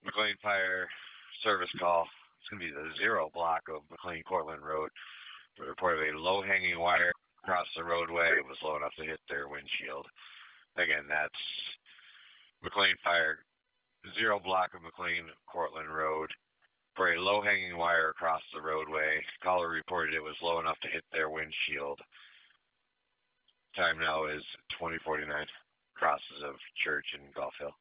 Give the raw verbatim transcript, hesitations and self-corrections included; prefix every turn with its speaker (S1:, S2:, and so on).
S1: McLean Fire service call. It's going to be the zero block of McLean Cortland Road. Reported a low hanging wire across the roadway. It was low enough to hit their windshield. Again, that's McLean Fire, zero block of McLean Cortland Road. For a low hanging wire across the roadway, caller reported it was low enough to hit their windshield. Time now is twenty forty-nine. Crosses of Church and Golf Hill.